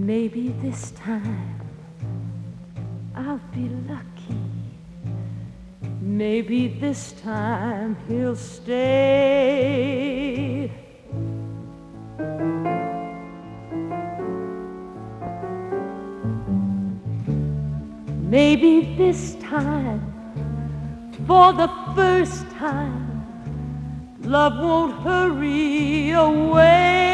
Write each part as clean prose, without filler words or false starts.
Maybe this time I'll be lucky. Maybe this time he'll stay. Maybe this time, for the first time, love won't hurry away.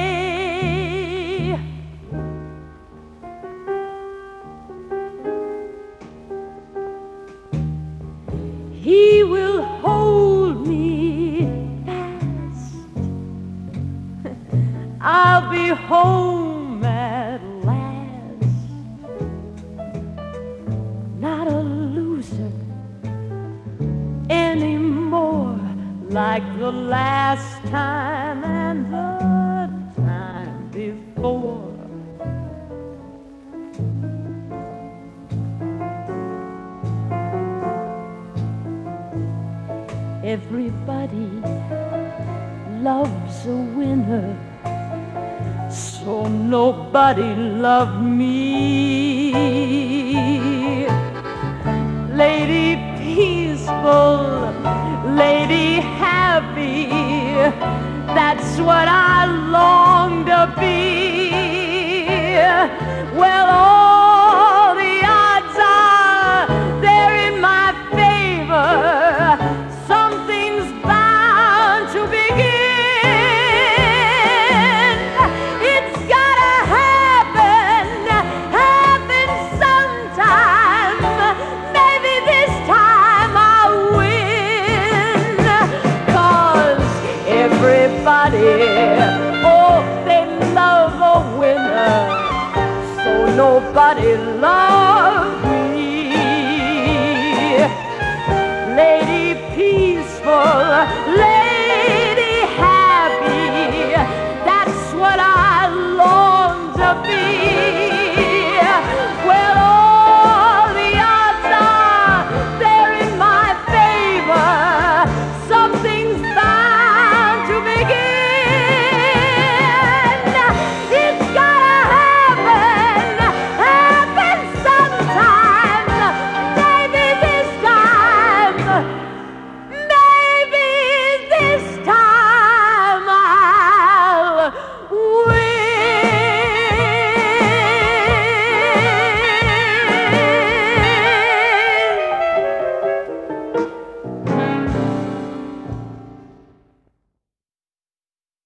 He will hold me fast. I'll be home at last. Not a loser anymore, like the last time and the time before. Everybody loves a winner, so nobody loved me. Lady peaceful, lady happy, that's what I long to be. Well, all the odds are they're in my favor. Something's bound to begin. It's gotta happen sometime. Maybe this time I'll win. 'Cause everybody, oh, they love a winner, so nobody loves me. Lady peaceful,